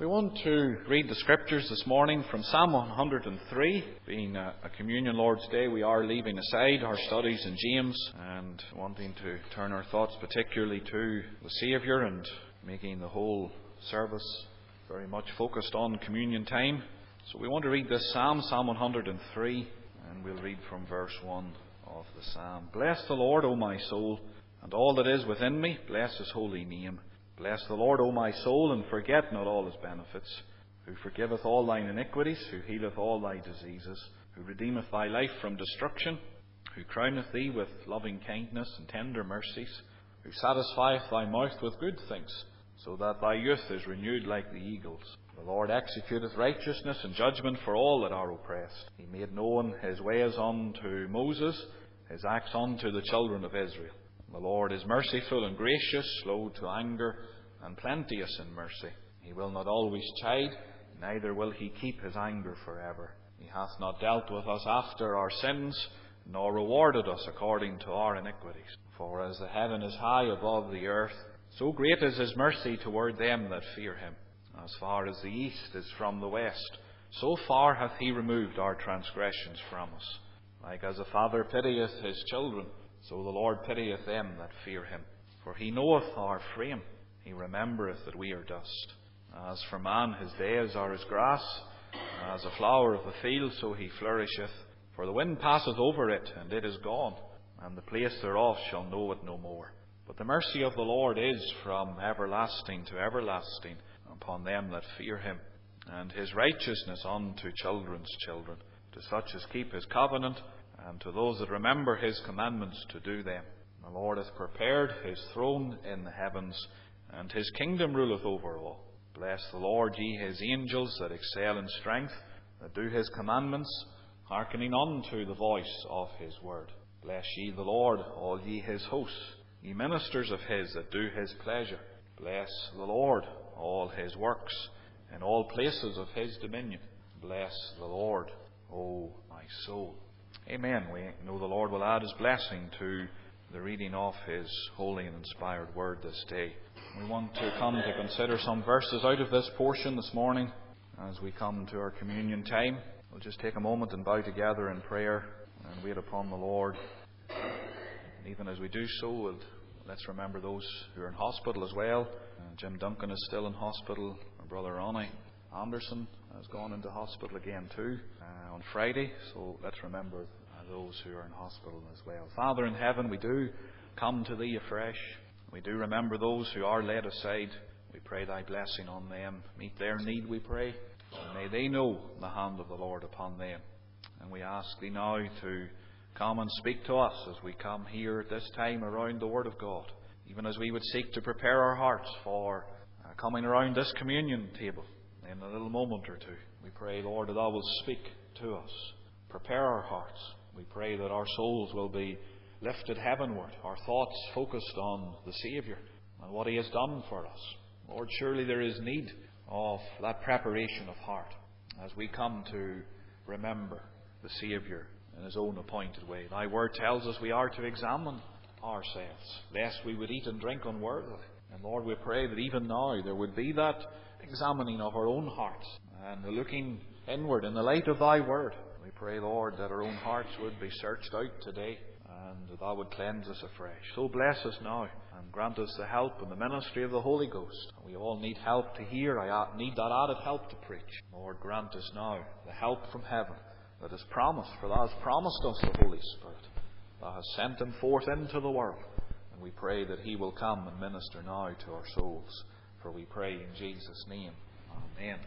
We want to read the scriptures this morning from Psalm 103. Being a Communion Lord's Day, we are leaving aside our studies in James and wanting to turn our thoughts particularly to the Saviour and making the whole service very much focused on communion time. So we want to read this Psalm 103, and we'll read from verse 1 of the Psalm. Bless the Lord, O my soul, and all that is within me, bless His holy name. Bless the Lord, O my soul, and forget not all His benefits, who forgiveth all thine iniquities, who healeth all thy diseases, who redeemeth thy life from destruction, who crowneth thee with loving kindness and tender mercies, who satisfieth thy mouth with good things, so that thy youth is renewed like the eagles. The Lord executeth righteousness and judgment for all that are oppressed. He made known His ways unto Moses, His acts unto the children of Israel. The Lord is merciful and gracious, slow to anger, and plenteous in mercy. He will not always chide, neither will He keep His anger forever. He hath not dealt with us after our sins, nor rewarded us according to our iniquities. For as the heaven is high above the earth, so great is His mercy toward them that fear Him. As far as the east is from the west, so far hath He removed our transgressions from us. Like as a father pitieth his children, so the Lord pitieth them that fear Him. For He knoweth our frame, He remembereth that we are dust. As for man, his days are as grass, as a flower of the field, so he flourisheth. For the wind passeth over it, and it is gone, and the place thereof shall know it no more. But the mercy of the Lord is from everlasting to everlasting upon them that fear Him, and His righteousness unto children's children, to such as keep His covenant, and to those that remember His commandments to do them. The Lord hath prepared His throne in the heavens, and His kingdom ruleth over all. Bless the Lord, ye His angels that excel in strength, that do His commandments, hearkening unto the voice of His word. Bless ye the Lord, all ye His hosts, ye ministers of His that do His pleasure. Bless the Lord, all His works, in all places of His dominion. Bless the Lord, O my soul. Amen. We know the Lord will add His blessing to the reading of His holy and inspired word this day. We want to come to consider some verses out of this portion this morning as we come to our communion time. We'll just take a moment and bow together in prayer and wait upon the Lord. And even as we do so, let's remember those who are in hospital as well. Jim Duncan is still in hospital. Our brother Ronnie Anderson has gone into hospital again too on Friday. So let's remember those who are in hospital as well. Father in heaven, we do come to Thee afresh. We do remember those who are laid aside. We pray Thy blessing on them. Meet their need, we pray. And may they know the hand of the Lord upon them. And we ask Thee now to come and speak to us as we come here at this time around the Word of God. Even as we would seek to prepare our hearts for coming around this communion table in a little moment or two. We pray, Lord, that Thou wilt speak to us. Prepare our hearts. We pray that our souls will be lifted heavenward, our thoughts focused on the Saviour and what He has done for us. Lord, surely there is need of that preparation of heart as we come to remember the Saviour in His own appointed way. Thy word tells us we are to examine ourselves, lest we would eat and drink unworthily. And Lord, we pray that even now there would be that examining of our own hearts and the looking inward in the light of Thy word. We pray, Lord, that our own hearts would be searched out today and that Thou would cleanse us afresh. So bless us now and grant us the help and the ministry of the Holy Ghost. We all need help to hear. I need that added help to preach. Lord, grant us now the help from heaven that is promised, for Thou hast promised us the Holy Spirit. Thou hast sent Him forth into the world, and we pray that He will come and minister now to our souls. For we pray in Jesus' name. Amen.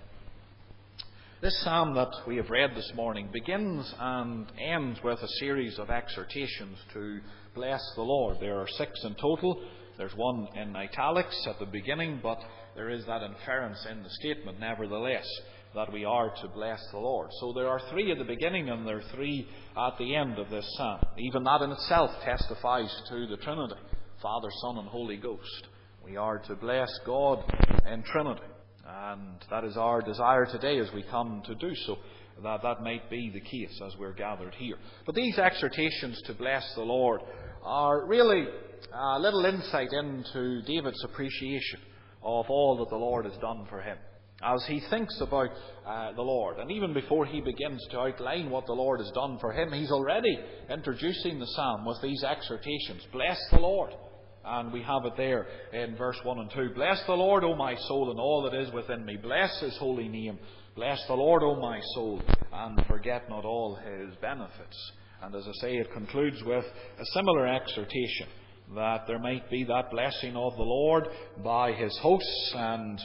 This psalm that we have read this morning begins and ends with a series of exhortations to bless the Lord. There are 6 in total. There's one in italics at the beginning, but there is that inference in the statement, nevertheless, that we are to bless the Lord. So there are 3 at the beginning and there are 3 at the end of this psalm. Even that in itself testifies to the Trinity, Father, Son and Holy Ghost. We are to bless God in Trinity. And that is our desire today as we come to do so, that might be the case as we're gathered here. But these exhortations to bless the Lord are really a little insight into David's appreciation of all that the Lord has done for him. as he thinks about the Lord. And even before he begins to outline what the Lord has done for him, he's already introducing the psalm with these exhortations. Bless the Lord. And we have it there in verse 1 and 2. Bless the Lord, O my soul, and all that is within me. Bless his holy name. Bless the Lord, O my soul, and forget not all his benefits. And as I say, it concludes with a similar exhortation, that there might be that blessing of the Lord by his hosts and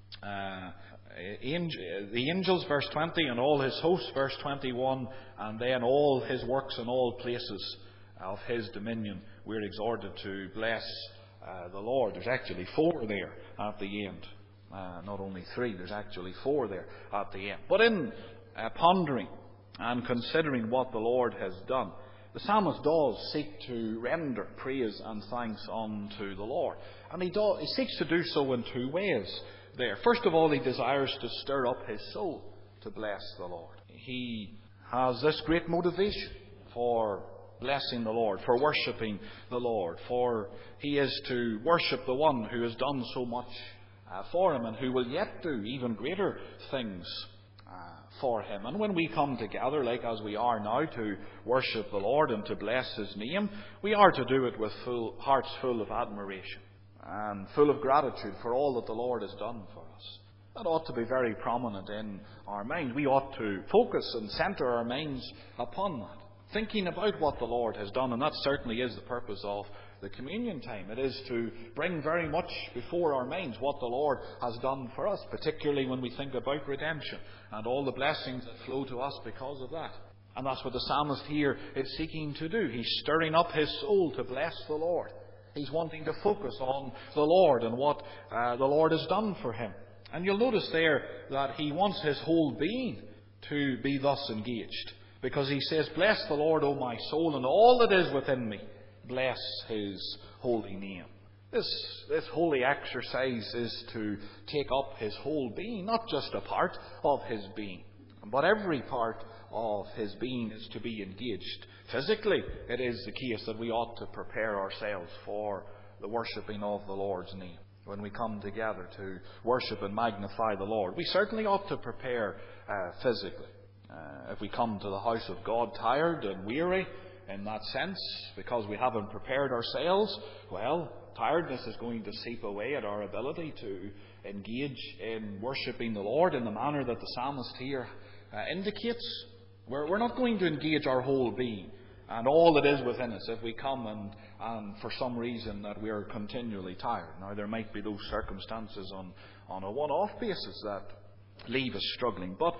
the angels, verse 20, and all his hosts, verse 21, and then all his works in all places of his dominion. We're exhorted to bless the Lord. There's actually 4 there at the end. Not only 3, there's actually 4 there at the end. But in pondering and considering what the Lord has done, the psalmist does seek to render praise and thanks unto the Lord. And he seeks to do so in 2 ways there. First of all, he desires to stir up his soul to bless the Lord. He has this great motivation for blessing the Lord, for worshipping the Lord, for he is to worship the one who has done so much for him and who will yet do even greater things for him. And when we come together, like as we are now, to worship the Lord and to bless his name, we are to do it with hearts full of admiration and full of gratitude for all that the Lord has done for us. That ought to be very prominent in our minds. We ought to focus and centre our minds upon that, thinking about what the Lord has done. And that certainly is the purpose of the communion time. It is to bring very much before our minds what the Lord has done for us, particularly when we think about redemption and all the blessings that flow to us because of that. And that's what the psalmist here is seeking to do. He's stirring up his soul to bless the Lord. He's wanting to focus on the Lord and what the Lord has done for him. And you'll notice there that he wants his whole being to be thus engaged, because he says, Bless the Lord, O my soul, and all that is within me. Bless his holy name. This holy exercise is to take up his whole being, not just a part of his being, but every part of his being is to be engaged. Physically, it is the case that we ought to prepare ourselves for the worshipping of the Lord's name. When we come together to worship and magnify the Lord, we certainly ought to prepare physically. If we come to the house of God tired and weary in that sense, because we haven't prepared ourselves, well, tiredness is going to seep away at our ability to engage in worshipping the Lord in the manner that the psalmist here indicates. We're not going to engage our whole being and all that is within us if we come and for some reason that we are continually tired. Now, there might be those circumstances on a one-off basis that leave us struggling. But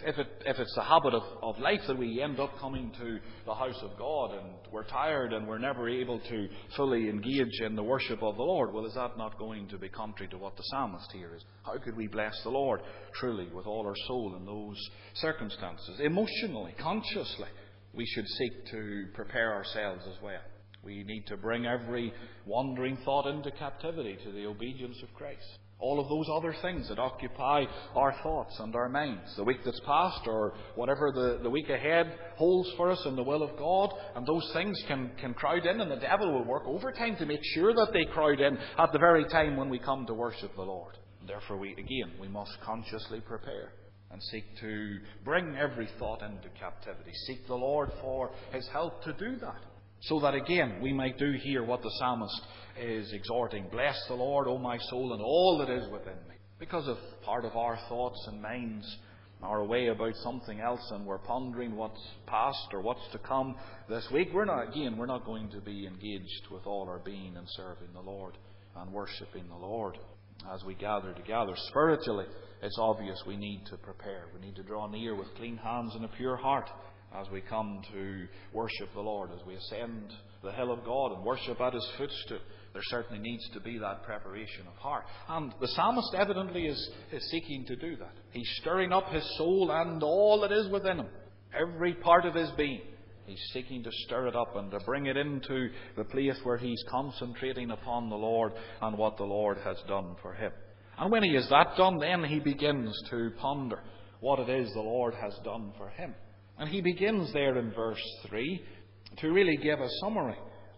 if it's a habit of life that we end up coming to the house of God and we're tired and we're never able to fully engage in the worship of the Lord, well, is that not going to be contrary to what the psalmist here is? How could we bless the Lord truly with all our soul in those circumstances? Emotionally, consciously, we should seek to prepare ourselves as well. We need to bring every wandering thought into captivity to the obedience of Christ. All of those other things that occupy our thoughts and our minds, the week that's past or whatever the week ahead holds for us in the will of God, and those things can crowd in, and the devil will work overtime to make sure that they crowd in at the very time when we come to worship the Lord. Therefore, we must consciously prepare and seek to bring every thought into captivity. Seek the Lord for his help to do that, so that again we might do here what the psalmist is exhorting. Bless the Lord, O my soul, and all that is within me. Because if part of our thoughts and minds are away about something else and we're pondering what's past or what's to come this week, we're not going to be engaged with all our being in serving the Lord and worshipping the Lord. As we gather together spiritually, it's obvious we need to prepare. We need to draw near with clean hands and a pure heart as we come to worship the Lord, as we ascend the hill of God and worship at his footstool. There certainly needs to be that preparation of heart. And the psalmist evidently is seeking to do that. He's stirring up his soul and all that is within him, every part of his being. He's seeking to stir it up and to bring it into the place where he's concentrating upon the Lord and what the Lord has done for him. And when he has that done, then he begins to ponder what it is the Lord has done for him. And he begins there in verse 3 to really give a summary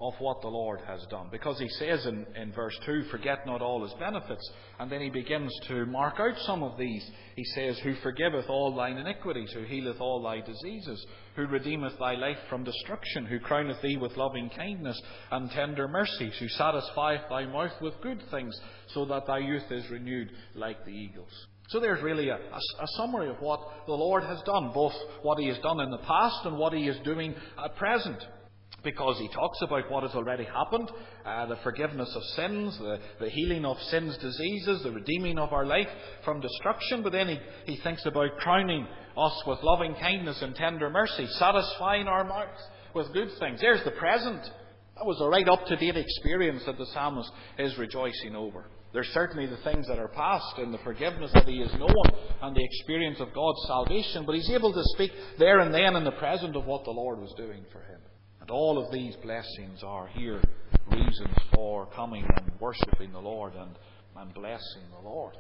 of what the Lord has done. Because he says in verse 2, forget not all his benefits. And then he begins to mark out some of these. He says, who forgiveth all thine iniquities, who healeth all thy diseases, who redeemeth thy life from destruction, who crowneth thee with loving kindness and tender mercies, who satisfieth thy mouth with good things, so that thy youth is renewed like the eagles. So there's really a summary of what the Lord has done, both what he has done in the past and what he is doing at present. Because he talks about what has already happened, the forgiveness of sins, the healing of sin's diseases, the redeeming of our life from destruction. But then he thinks about crowning us with loving kindness and tender mercy, satisfying our mouths with good things. There's the present. That was a right up-to-date experience that the psalmist is rejoicing over. There's certainly the things that are past and the forgiveness that he has known and the experience of God's salvation. But he's able to speak there and then in the present of what the Lord was doing for him. And all of these blessings are here reasons for coming and worshipping the Lord and blessing the Lord.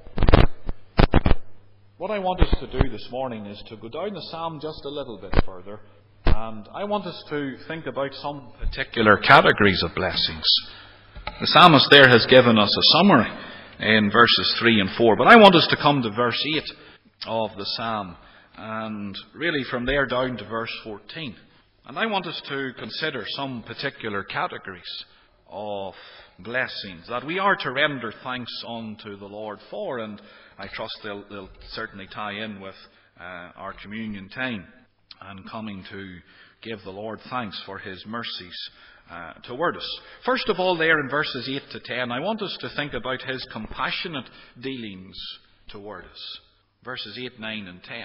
What I want us to do this morning is to go down the psalm just a little bit further. And I want us to think about some particular categories of blessings. The psalmist there has given us a summary in verses 3 and 4. But I want us to come to verse 8 of the psalm. And really from there down to verse 14. And I want us to consider some particular categories of blessings that we are to render thanks unto the Lord for. And I trust they'll certainly tie in with our communion time and coming to give the Lord thanks for his mercies toward us. First of all, there in verses 8 to 10, I want us to think about his compassionate dealings toward us. Verses 8, 9 and 10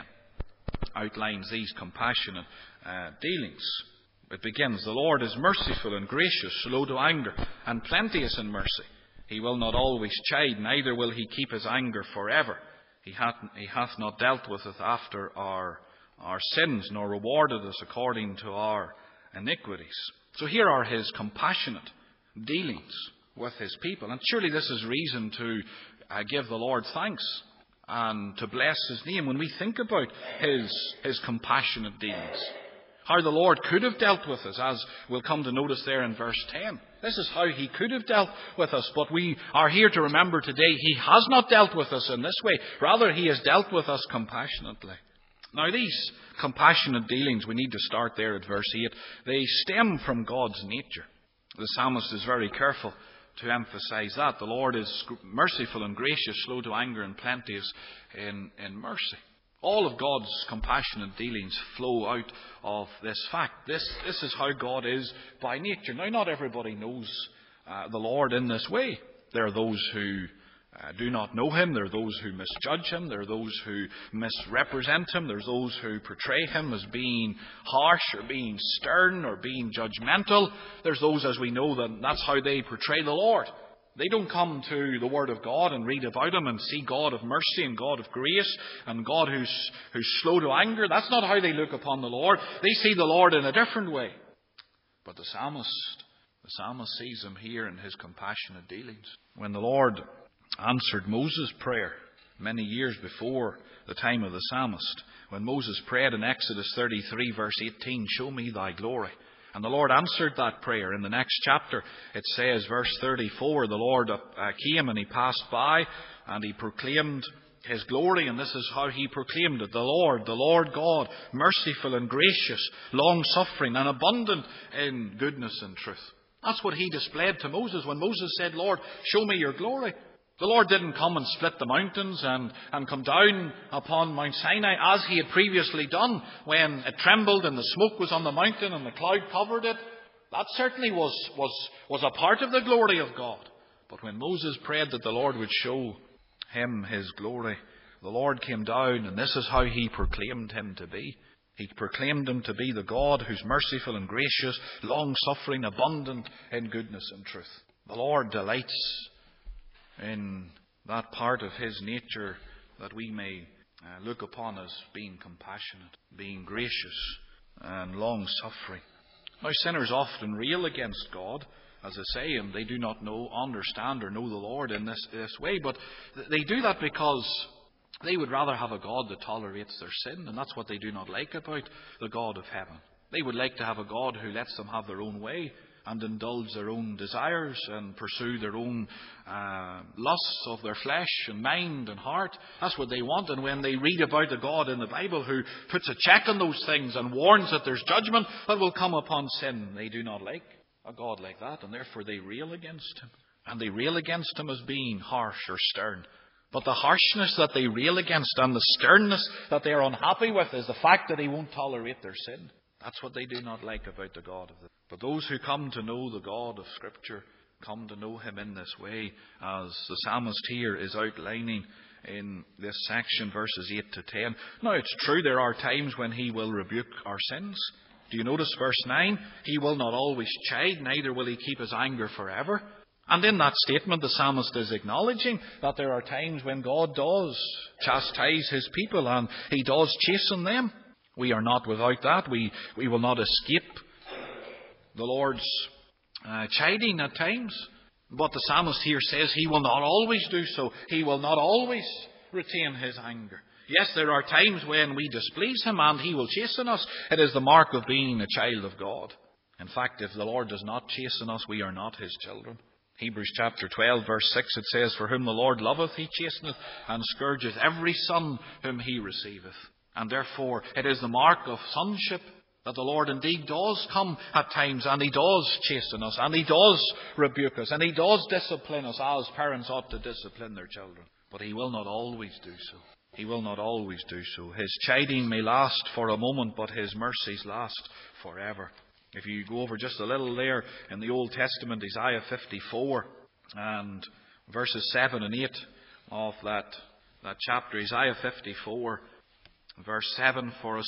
outlines these compassionate dealings. It begins, the Lord is merciful and gracious, slow to anger, and plenteous in mercy. He will not always chide, neither will he keep his anger forever. He hath not dealt with us after our sins, nor rewarded us according to our iniquities. So here are his compassionate dealings with his people. And surely this is reason to give the Lord thanks and to bless his name when we think about his compassionate dealings. How the Lord could have dealt with us, as we'll come to notice there in verse 10. This is how he could have dealt with us, but we are here to remember today he has not dealt with us in this way. Rather, he has dealt with us compassionately. Now, these compassionate dealings, we need to start there at verse 8, they stem from God's nature. The psalmist is very careful to emphasize that. The Lord is merciful and gracious, slow to anger and plenteous in mercy. All of God's compassionate dealings flow out of this fact. This is how God is by nature. Now, not everybody knows the Lord in this way. There are those who do not know him. There are those who misjudge him. There are those who misrepresent him. There's those who portray him as being harsh or being stern or being judgmental. There's those, as we know, that's how they portray the Lord. They don't come to the Word of God and read about him and see God of mercy and God of grace and God who's slow to anger. That's not how they look upon the Lord. They see the Lord in a different way. But the psalmist sees him here in his compassionate dealings. When the Lord answered Moses' prayer many years before the time of the psalmist, when Moses prayed in Exodus 33 verse 18, show me thy glory. And the Lord answered that prayer. In the next chapter, it says, verse 34, the Lord came and he passed by and he proclaimed his glory. And this is how he proclaimed it. The Lord God, merciful and gracious, long-suffering and abundant in goodness and truth. That's what he displayed to Moses when Moses said, Lord, show me your glory. The Lord didn't come and split the mountains and come down upon Mount Sinai as he had previously done when it trembled and the smoke was on the mountain and the cloud covered it. That certainly was a part of the glory of God. But when Moses prayed that the Lord would show him his glory, the Lord came down, and this is how he proclaimed him to be. He proclaimed him to be the God who's merciful and gracious, long-suffering, abundant in goodness and truth. The Lord delights in that part of his nature that we may look upon as being compassionate, being gracious and long-suffering. Now, sinners often rail against God, as I say, and they do not understand or know the Lord in this way, but they do that because they would rather have a God that tolerates their sin, and that's what they do not like about the God of heaven. They would like to have a God who lets them have their own way, and indulge their own desires and pursue their own lusts of their flesh and mind and heart. That's what they want. And when they read about the God in the Bible who puts a check on those things and warns that there's judgment that will come upon sin, they do not like a God like that, and therefore they rail against him. And they rail against him as being harsh or stern. But the harshness that they rail against and the sternness that they are unhappy with is the fact that he won't tolerate their sin. That's what they do not like about the God of the... But those who come to know the God of Scripture come to know him in this way, as the psalmist here is outlining in this section, verses 8 to 10. Now, it's true there are times when he will rebuke our sins. Do you notice verse 9? He will not always chide, neither will he keep his anger forever. And in that statement, the psalmist is acknowledging that there are times when God does chastise his people and he does chasten them. We are not without that. We will not escape the Lord's chiding at times. But the psalmist here says he will not always do so. He will not always retain his anger. Yes, there are times when we displease him and he will chasten us. It is the mark of being a child of God. In fact, if the Lord does not chasten us, we are not his children. Hebrews chapter 12, verse 6, it says, For whom the Lord loveth, he chasteneth, and scourgeth every son whom he receiveth. And therefore, it is the mark of sonship that the Lord indeed does come at times, and he does chasten us, and he does rebuke us, and he does discipline us as parents ought to discipline their children. But he will not always do so. He will not always do so. His chiding may last for a moment, but his mercies last forever. If you go over just a little there in the Old Testament, Isaiah 54 and verses 7 and 8 of that chapter, Isaiah 54, verse 7, For a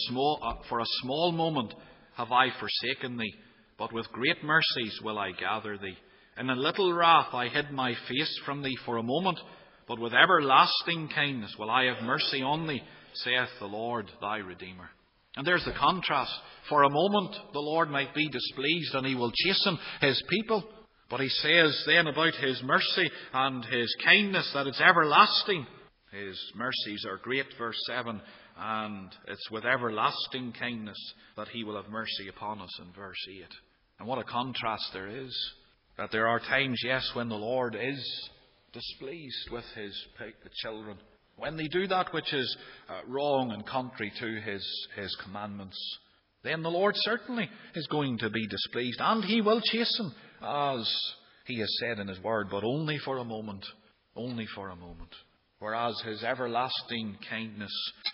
small moment have I forsaken thee, but with great mercies will I gather thee. In a little wrath I hid my face from thee for a moment, but with everlasting kindness will I have mercy on thee, saith the Lord thy Redeemer. And there's the contrast. For a moment the Lord might be displeased and he will chasten his people. But he says then about his mercy and his kindness that it's everlasting. His mercies are great, verse 7, and it's with everlasting kindness that he will have mercy upon us in verse 8. And what a contrast there is. That there are times, yes, when the Lord is displeased with his children. When they do that which is wrong and contrary to his commandments, then the Lord certainly is going to be displeased. And he will chasten, as he has said in his word, but only for a moment. Only for a moment. Whereas his everlasting kindness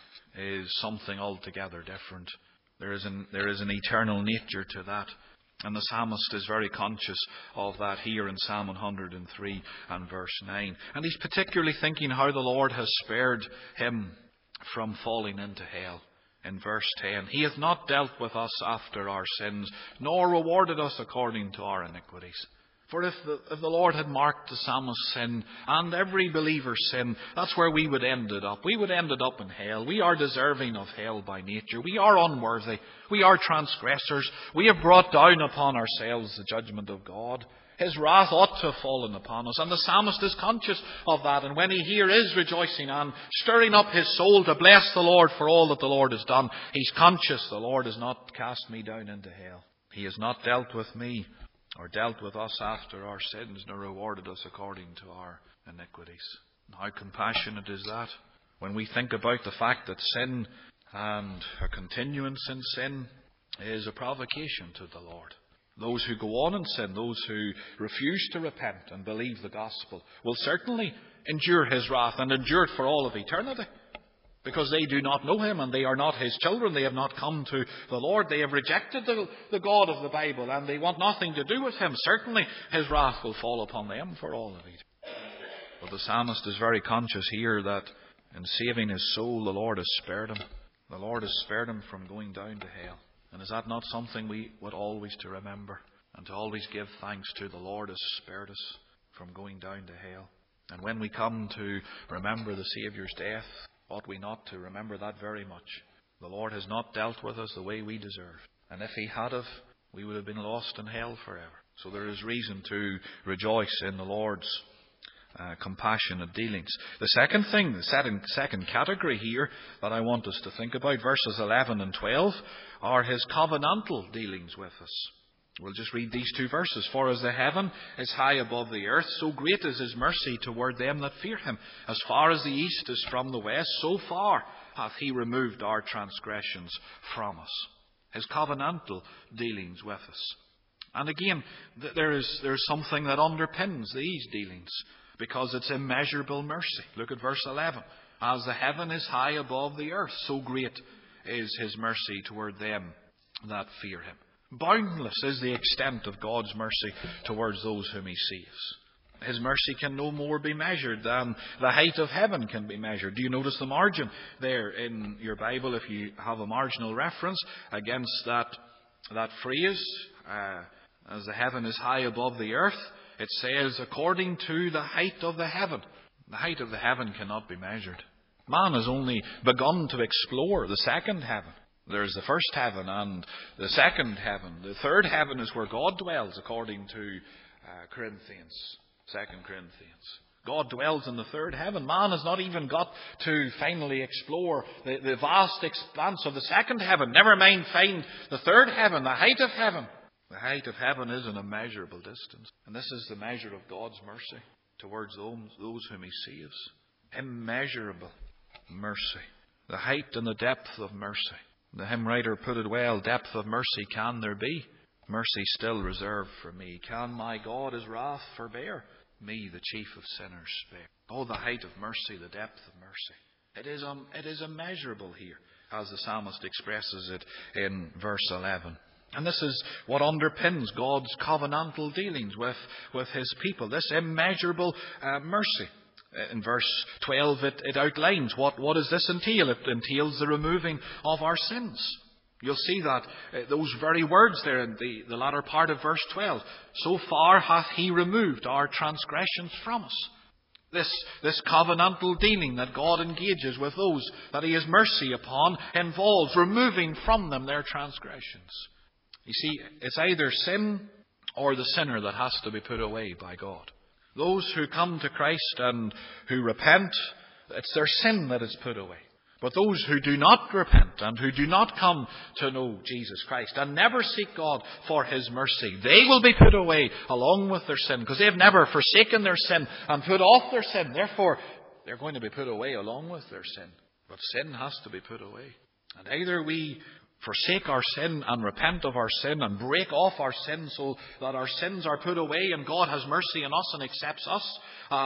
is something altogether different. There is an eternal nature to that. And the psalmist is very conscious of that here in Psalm 103 and verse 9. And he's particularly thinking how the Lord has spared him from falling into hell. In verse 10, He hath not dealt with us after our sins, nor rewarded us according to our iniquities. For if the Lord had marked the psalmist's sin and every believer's sin, that's where we would end it up. We would end it up in hell. We are deserving of hell by nature. We are unworthy. We are transgressors. We have brought down upon ourselves the judgment of God. His wrath ought to have fallen upon us. And the psalmist is conscious of that. And when he here is rejoicing and stirring up his soul to bless the Lord for all that the Lord has done, he's conscious the Lord has not cast me down into hell. He has not dealt with me or dealt with us after our sins, nor rewarded us according to our iniquities. And how compassionate is that? When we think about the fact that sin and a continuance in sin is a provocation to the Lord. Those who go on in sin, those who refuse to repent and believe the gospel, will certainly endure his wrath and endure it for all of eternity. Because they do not know him and they are not his children. They have not come to the Lord. They have rejected the God of the Bible and they want nothing to do with him. Certainly his wrath will fall upon them for all of it. But the psalmist is very conscious here that in saving his soul, the Lord has spared him. The Lord has spared him from going down to hell. And is that not something we ought always to remember and to always give thanks to? The Lord has spared us from going down to hell. And when we come to remember the Saviour's death, ought we not to remember that very much? The Lord has not dealt with us the way we deserve. And if he had have, we would have been lost in hell forever. So there is reason to rejoice in the Lord's compassionate dealings. The second thing, the second category here that I want us to think about, verses 11 and 12, are his covenantal dealings with us. We'll just read these two verses. For as the heaven is high above the earth, so great is his mercy toward them that fear him. As far as the east is from the west, so far hath he removed our transgressions from us. His covenantal dealings with us. And again, there's something that underpins these dealings, because it's immeasurable mercy. Look at verse 11. As the heaven is high above the earth, so great is his mercy toward them that fear him. Boundless is the extent of God's mercy towards those whom he saves. His mercy can no more be measured than the height of heaven can be measured. Do you notice the margin there in your Bible, if you have a marginal reference against that phrase, as the heaven is high above the earth? It says, according to the height of the heaven. The height of the heaven cannot be measured. Man has only begun to explore the second heaven. There's the first heaven and the second heaven. The third heaven is where God dwells, according to Corinthians, 2 Corinthians. God dwells in the third heaven. Man has not even got to finally explore the vast expanse of the second heaven. Never mind find the third heaven, the height of heaven. The height of heaven is an immeasurable distance. And this is the measure of God's mercy towards those whom he saves. Immeasurable mercy. The height and the depth of mercy. The hymn writer put it well, depth of mercy can there be? Mercy still reserved for me. Can my God his wrath forbear? Me, the chief of sinners, spare. Oh, the height of mercy, the depth of mercy. It is immeasurable here, as the psalmist expresses it in verse 11. And this is what underpins God's covenantal dealings with his people. This immeasurable mercy. In verse 12 it outlines what does this entail. It entails the removing of our sins. You'll see that those very words there in the latter part of verse 12. So far hath he removed our transgressions from us. This covenantal dealing that God engages with those that he has mercy upon involves removing from them their transgressions. You see, it's either sin or the sinner that has to be put away by God. Those who come to Christ and who repent, it's their sin that is put away. But those who do not repent and who do not come to know Jesus Christ and never seek God for his mercy, they will be put away along with their sin, because they have never forsaken their sin and put off their sin. Therefore, they're going to be put away along with their sin. But sin has to be put away. And either we forsake our sin and repent of our sin and break off our sin so that our sins are put away and God has mercy on us and accepts us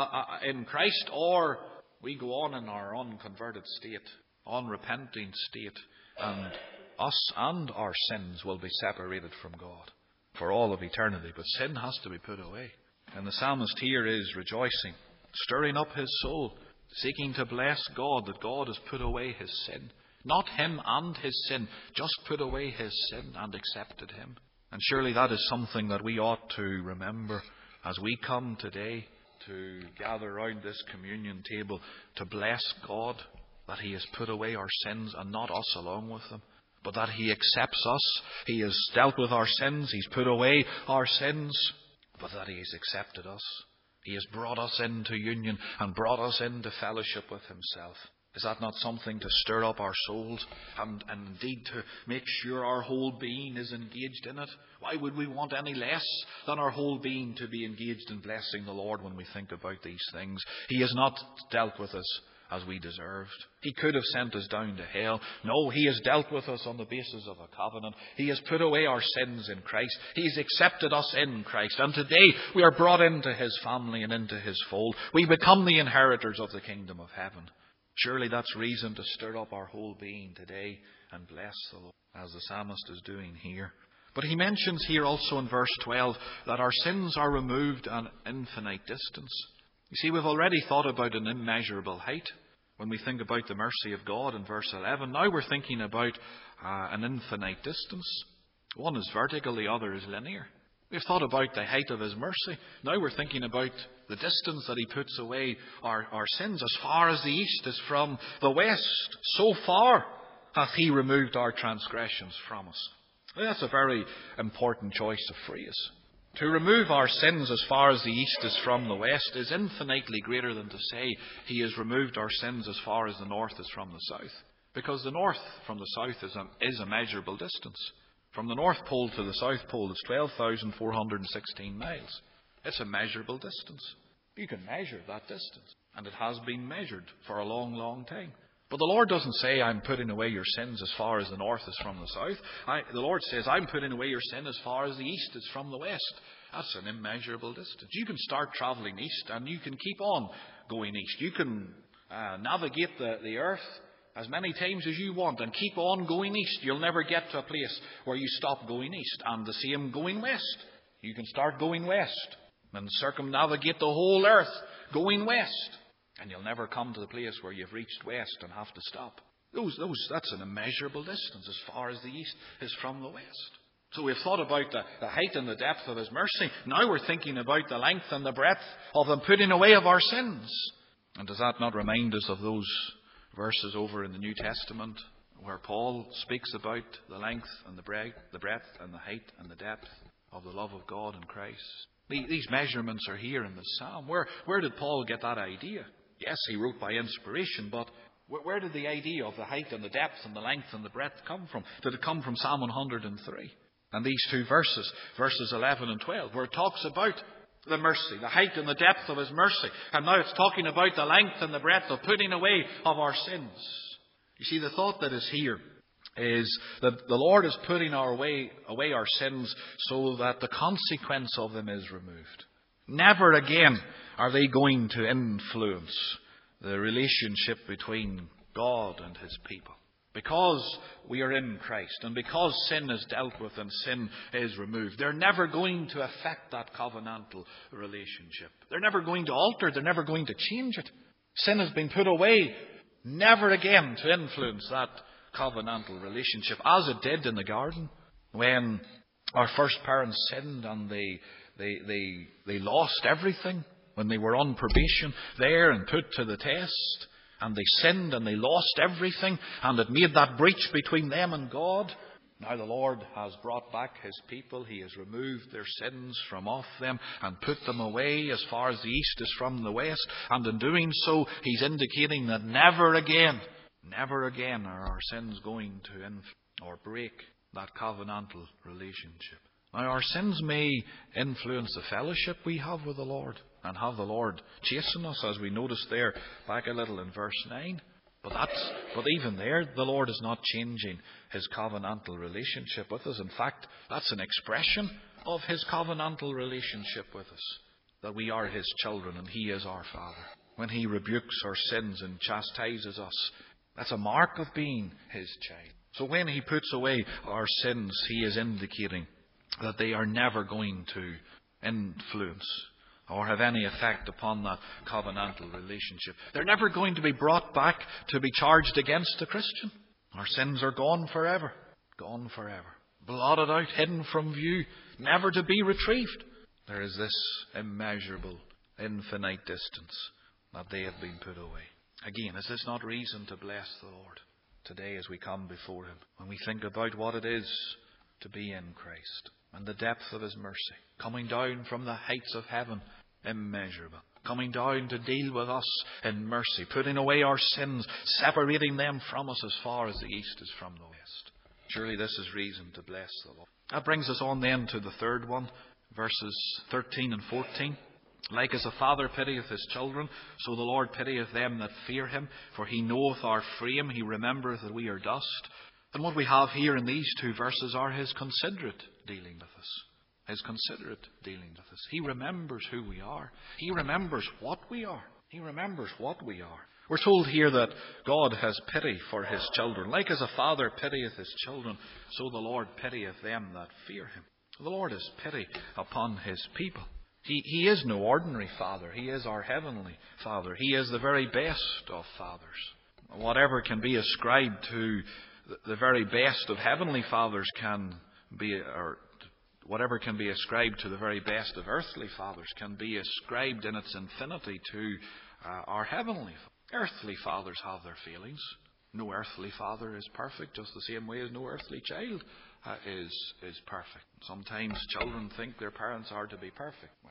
in Christ, or we go on in our unconverted state, unrepenting state, and us and our sins will be separated from God for all of eternity. But sin has to be put away. And the psalmist here is rejoicing, stirring up his soul, seeking to bless God that God has put away his sin. Not him and his sin, just put away his sin and accepted him. And surely that is something that we ought to remember as we come today to gather round this communion table to bless God that he has put away our sins and not us along with them, but that he accepts us. He has dealt with our sins, he's put away our sins, but that he has accepted us. He has brought us into union and brought us into fellowship with himself. Is that not something to stir up our souls and indeed to make sure our whole being is engaged in it? Why would we want any less than our whole being to be engaged in blessing the Lord when we think about these things? He has not dealt with us as we deserved. He could have sent us down to hell. No, he has dealt with us on the basis of a covenant. He has put away our sins in Christ. He has accepted us in Christ. And today we are brought into his family and into his fold. We become the inheritors of the kingdom of heaven. Surely that's reason to stir up our whole being today and bless the Lord, as the psalmist is doing here. But he mentions here also in verse 12 that our sins are removed an infinite distance. You see, we've already thought about an immeasurable height when we think about the mercy of God in verse 11. Now we're thinking about an infinite distance. One is vertical, the other is linear. We've thought about the height of his mercy. Now we're thinking about the distance that he puts away our sins. As far as the east is from the west, so far hath he removed our transgressions from us. That's a very important choice of phrase. To remove our sins as far as the east is from the west is infinitely greater than to say he has removed our sins as far as the north is from the south. Because the north from the south is a measurable distance. From the North Pole to the South Pole is 12,416 miles. It's a measurable distance. You can measure that distance. And it has been measured for a long, long time. But the Lord doesn't say, I'm putting away your sins as far as the north is from the south. The Lord says, I'm putting away your sin as far as the east is from the west. That's an immeasurable distance. You can start travelling east and you can keep on going east. You can navigate the earth as many times as you want and keep on going east. You'll never get to a place where you stop going east. And the same going west. You can start going west and circumnavigate the whole earth going west. And you'll never come to the place where you've reached west and have to stop. That's an immeasurable distance as far as the east is from the west. So we've thought about the height and the depth of His mercy. Now we're thinking about the length and the breadth of the putting away of our sins. And does that not remind us of those verses over in the New Testament where Paul speaks about the length and the breadth and the height and the depth of the love of God in Christ? These measurements are here in the Psalm. Where did Paul get that idea? Yes, he wrote by inspiration, but where did the idea of the height and the depth and the length and the breadth come from? Did it come from Psalm 103? And these two verses, verses 11 and 12, where it talks about the mercy, the height and the depth of His mercy. And now it's talking about the length and the breadth of putting away of our sins. You see, the thought that is here is that the Lord is putting away our sins so that the consequence of them is removed. Never again are they going to influence the relationship between God and His people. Because we are in Christ and because sin is dealt with and sin is removed, they're never going to affect that covenantal relationship. They're never going to alter, they're never going to change it. Sin has been put away, never again to influence that covenantal relationship, as it did in the garden when our first parents sinned and they lost everything when they were on probation there and put to the test. And they sinned and they lost everything, and it made that breach between them and God. Now the Lord has brought back His people. He has removed their sins from off them and put them away as far as the east is from the west. And in doing so, He's indicating that never again are our sins going to or break that covenantal relationship. Now our sins may influence the fellowship we have with the Lord and have the Lord chasing us, as we noticed there back a little in verse 9. But even there, the Lord is not changing His covenantal relationship with us. In fact, that's an expression of His covenantal relationship with us, that we are His children and He is our Father. When He rebukes our sins and chastises us, that's a mark of being His child. So when He puts away our sins, He is indicating that they are never going to influence or have any effect upon that covenantal relationship. They're never going to be brought back to be charged against a Christian. Our sins are gone forever. Gone forever. Blotted out, hidden from view, never to be retrieved. There is this immeasurable, infinite distance that they have been put away. Again, is this not reason to bless the Lord today as we come before Him, when we think about what it is to be in Christ and the depth of His mercy, coming down from the heights of heaven, immeasurable, coming down to deal with us in mercy, putting away our sins, separating them from us as far as the east is from the west. Surely this is reason to bless the Lord. That brings us on then to the third one, verses 13 and 14. Like as a father pitieth his children, so the Lord pitieth them that fear Him. For He knoweth our frame, He remembereth that we are dust. And what we have here in these two verses are His considerate dealing with us. His considerate dealing with us. He remembers who we are. He remembers what we are. He remembers what we are. We're told here that God has pity for His children. Like as a father pitieth his children, so the Lord pitieth them that fear Him. The Lord has pity upon His people. He is no ordinary Father. He is our heavenly Father. He is the very best of fathers. Whatever can be ascribed to the very best of heavenly fathers can be, or whatever can be ascribed to the very best of earthly fathers can be ascribed in its infinity to our heavenly Father. Earthly fathers have their failings. No earthly father is perfect, just the same way as no earthly child is perfect. Sometimes children think their parents are to be perfect. Well,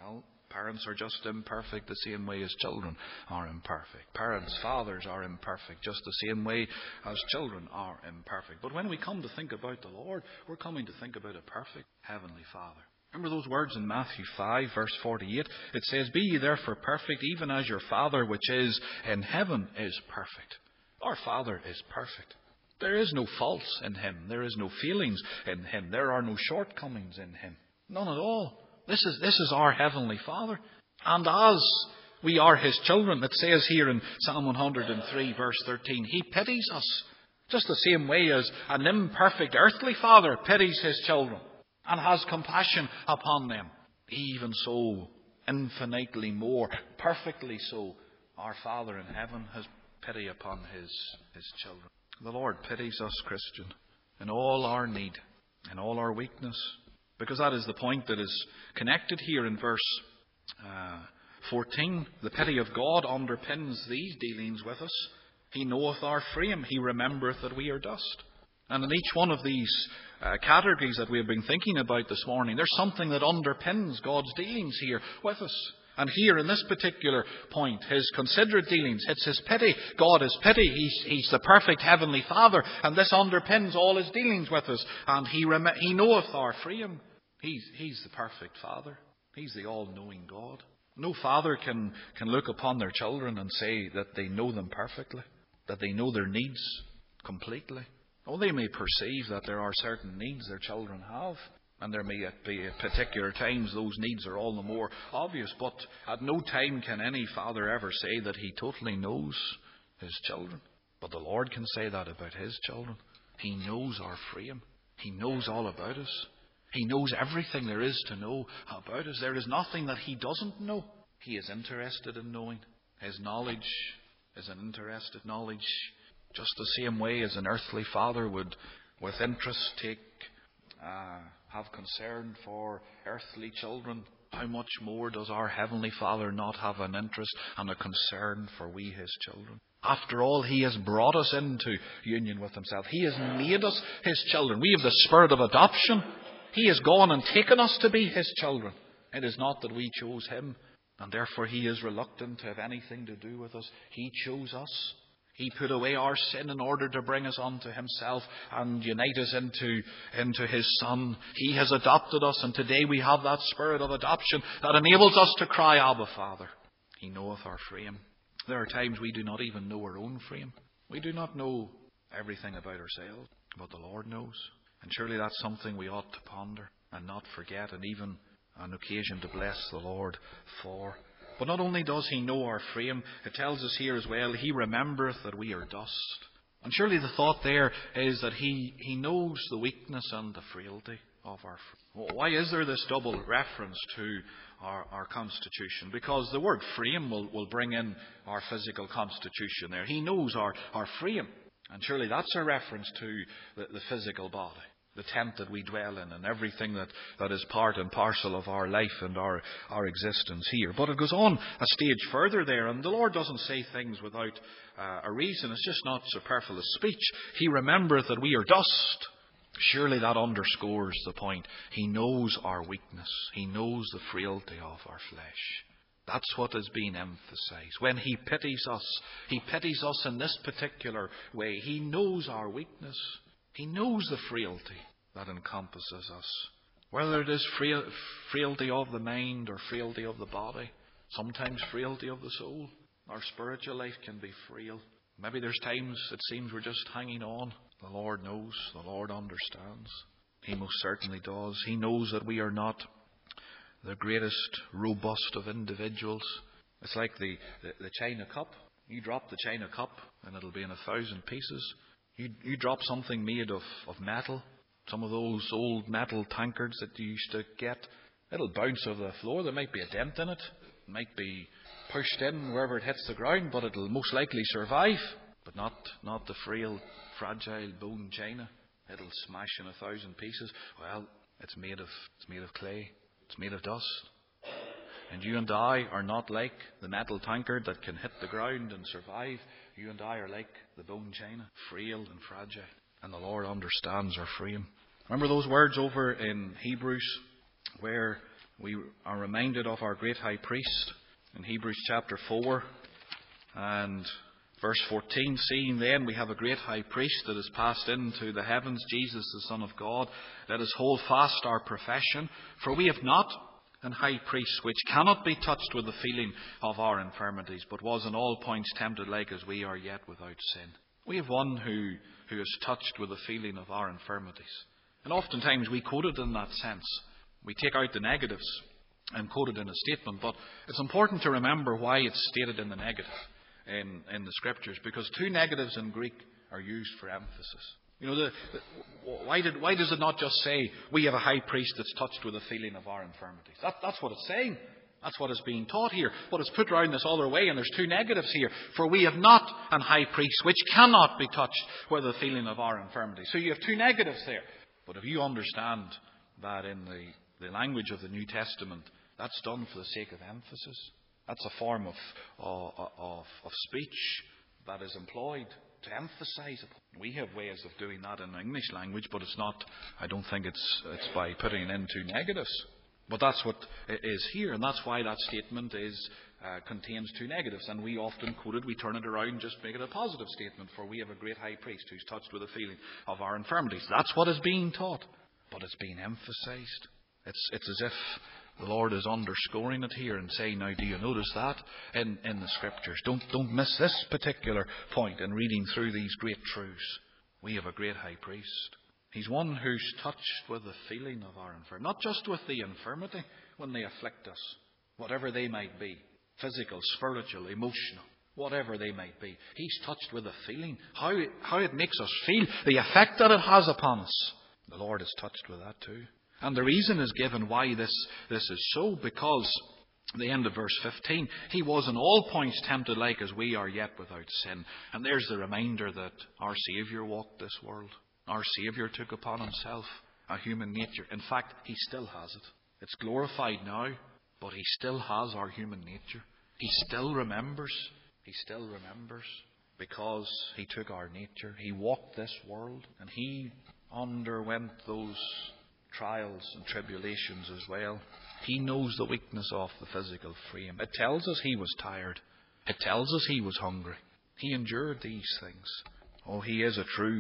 Parents are just imperfect the same way as children are imperfect. Parents, fathers are imperfect just the same way as children are imperfect. But when we come to think about the Lord, we're coming to think about a perfect Heavenly Father. Remember those words in Matthew 5, verse 48? It says, "Be ye therefore perfect, even as your Father which is in heaven is perfect." Our Father is perfect. There is no faults in Him. There is no failings in Him. There are no shortcomings in Him. None at all. This is our Heavenly Father. And as we are His children, it says here in Psalm 103, verse 13, He pities us. Just the same way as an imperfect earthly father pities his children and has compassion upon them. Even so, infinitely more, perfectly so, our Father in heaven has pity upon His children. The Lord pities us, Christian, in all our need, in all our weakness, because that is the point that is connected here in verse 14. The pity of God underpins these dealings with us. He knoweth our frame. He remembereth that we are dust. And in each one of these categories that we have been thinking about this morning, there's something that underpins God's dealings here with us. And here in this particular point, His considerate dealings, it's His pity. God is pity. He's the perfect Heavenly Father. And this underpins all His dealings with us. And He knoweth our frame. He's the perfect Father. He's the all-knowing God. No father can look upon their children and say that they know them perfectly, that they know their needs completely. Oh, they may perceive that there are certain needs their children have, and there may be at particular times those needs are all the more obvious, but at no time can any father ever say that he totally knows his children. But the Lord can say that about His children. He knows our frame. He knows all about us. He knows everything there is to know about us. There is nothing that He doesn't know. He is interested in knowing. His knowledge is an interested knowledge, just the same way as an earthly father would, with interest, have concern for earthly children. How much more does our Heavenly Father not have an interest and a concern for we, His children? After all, He has brought us into union with Himself. He has made us His children. We have the spirit of adoption. He has gone and taken us to be His children. It is not that we chose Him, and therefore He is reluctant to have anything to do with us. He chose us. He put away our sin in order to bring us unto Himself and unite us into His Son. He has adopted us, and today we have that spirit of adoption that enables us to cry, Abba, Father. He knoweth our frame. There are times we do not even know our own frame. We do not know everything about ourselves, but the Lord knows. And surely that's something we ought to ponder and not forget, and even an occasion to bless the Lord for. But not only does He know our frame, it tells us here as well, He remembereth that we are dust. And surely the thought there is that He knows the weakness and the frailty of our frame. Why is there this double reference to our constitution? Because the word frame will bring in our physical constitution there. He knows our frame. And surely that's a reference to the physical body, the tent that we dwell in, and everything that is part and parcel of our life and our existence here. But it goes on a stage further there, and the Lord doesn't say things without a reason. It's just not superfluous speech. He remembereth that we are dust. Surely that underscores the point. He knows our weakness. He knows the frailty of our flesh. That's what is being emphasized. When He pities us in this particular way. He knows our weakness. He knows the frailty that encompasses us. Whether it is frailty of the mind or frailty of the body, sometimes frailty of the soul. Our spiritual life can be frail. Maybe there's times it seems we're just hanging on. The Lord knows. The Lord understands. He most certainly does. He knows that we are not the greatest, robust of individuals. It's like the china cup. You drop the china cup and it'll be in 1,000 pieces. You drop something made of metal, some of those old metal tankards that you used to get, it'll bounce over the floor. There might be a dent in it. It might be pushed in wherever it hits the ground, but it'll most likely survive. But not the frail, fragile bone china. It'll smash in 1,000 pieces. Well, it's made of clay. It's made of dust. And you and I are not like the metal tankard that can hit the ground and survive. You and I are like the bone china, frail and fragile. And the Lord understands our frame. Remember those words over in Hebrews where We are reminded of our great high priest in Hebrews chapter 4 and verse 14. Seeing then we have a great high priest that has passed into the heavens, Jesus the Son of God, let us hold fast our profession. For we have not an high priest which cannot be touched with the feeling of our infirmities, but was in all points tempted like as we are, yet without sin. We have one who is touched with the feeling of our infirmities. And oftentimes we quote it in that sense. We take out the negatives and quote it in a statement, but it's important to remember why it's stated in the negative in the Scriptures, because two negatives in Greek are used for emphasis. Why does it not just say, we have a high priest that's touched with the feeling of our infirmities? That's what it's saying. That's what is being taught here. But it's put around this other way, and there's two negatives here. For we have not an high priest which cannot be touched with the feeling of our infirmities. So you have two negatives there. But if you understand that in the language of the New Testament, that's done for the sake of emphasis. That's a form of speech that is employed to emphasize it. We have ways of doing that in the English language, but it's not. I don't think it's by putting in two negatives. But that's what it is here, and that's why that statement contains two negatives. And we often quote it, we turn it around and just make it a positive statement. For we have a great high priest who's touched with the feeling of our infirmities. That's what is being taught, but it's being emphasized. It's as if the Lord is underscoring it here and saying, now do you notice that in the Scriptures? Don't miss this particular point in reading through these great truths. We have a great high priest. He's one who's touched with the feeling of our infirmity. Not just with the infirmity when they afflict us, whatever they might be, physical, spiritual, emotional, whatever they might be. He's touched with the feeling, how it makes us feel, the effect that it has upon us. The Lord is touched with that too. And the reason is given why this is so, because at the end of verse 15, he was in all points tempted like as we are, yet without sin. And there's the reminder that our Saviour walked this world. Our Saviour took upon himself a human nature. In fact, he still has it. It's glorified now, but he still has our human nature. He still remembers. He still remembers because he took our nature. He walked this world and he underwent those trials and tribulations as well. He knows the weakness of the physical frame. It tells us he was tired. It tells us he was hungry. He endured these things. Oh, he is a true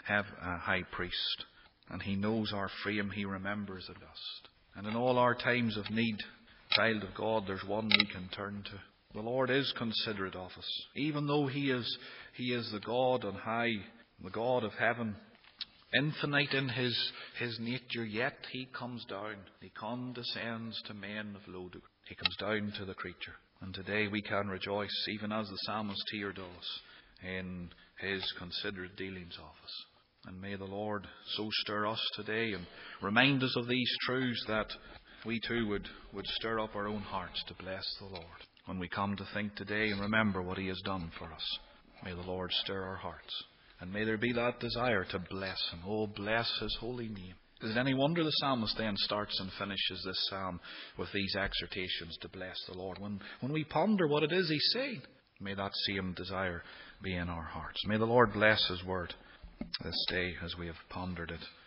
high priest, and he knows our frame. He remembers it best. And in all our times of need, child of God, there's one we can turn to. The Lord is considerate of us, even though he is the God on high, the God of heaven, infinite in his nature, yet he comes down. He condescends to men of low degree. He comes down to the creature. And today we can rejoice, even as the psalmist here does, in his considerate dealings of us. And may the Lord so stir us today and remind us of these truths that we too would stir up our own hearts to bless the Lord. When we come to think today and remember what he has done for us, may the Lord stir our hearts. And may there be that desire to bless him. Oh, bless his holy name. Is it any wonder the psalmist then starts and finishes this psalm with these exhortations to bless the Lord? When we ponder what it is he's saying, may that same desire be in our hearts. May the Lord bless his word this day as we have pondered it.